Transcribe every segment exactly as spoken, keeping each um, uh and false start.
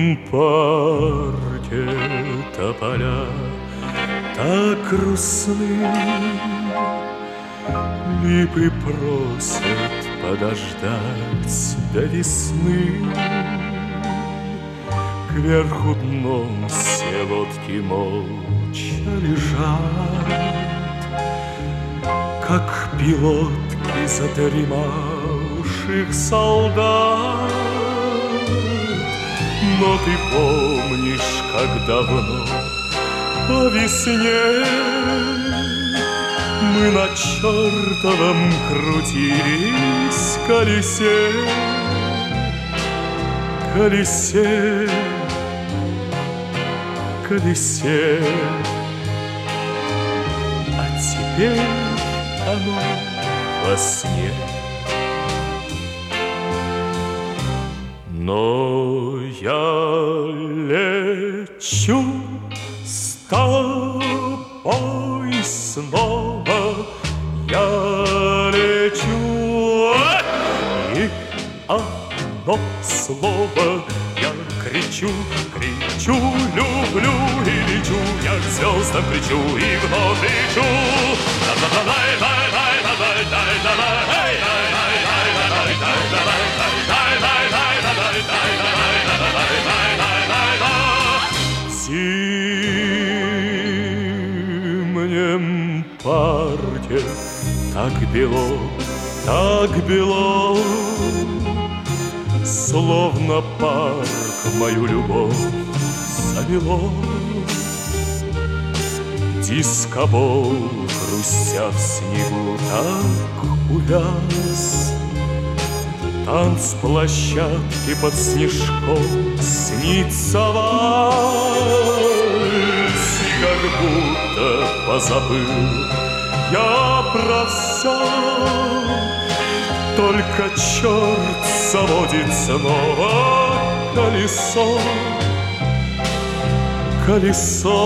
парке тополя так грустны, липы просят подождать до весны. Кверху дном все лодки молча лежат, как пилотки задремавших солдат. Но ты помнишь, как давно по весне мы на чертовом крутились колесе, колесе, колесе. А теперь оно во сне. Но я лечу с тобой снова, я лечу, и одно слово я кричу, кричу, люблю и лечу, я к звездам кричу и вновь лечу. В зимнем парке так бело, так бело, словно парк мою любовь замело. Дискобол, хрустя в снегу, так увяз. Танцплощадки под снежком снится вальс, и как будто позабыл я про все. Только черт заводит снова колесо, колесо,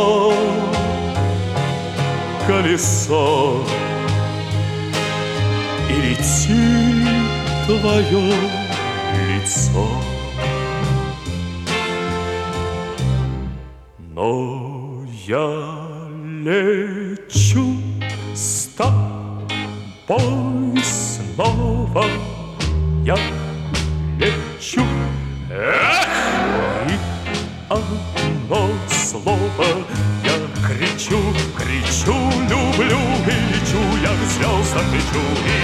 колесо, и летит твое лицо. Но я лечу с тобой снова, я лечу, эх! И одно слово я кричу, кричу, люблю и лечу, я к звездам лечу и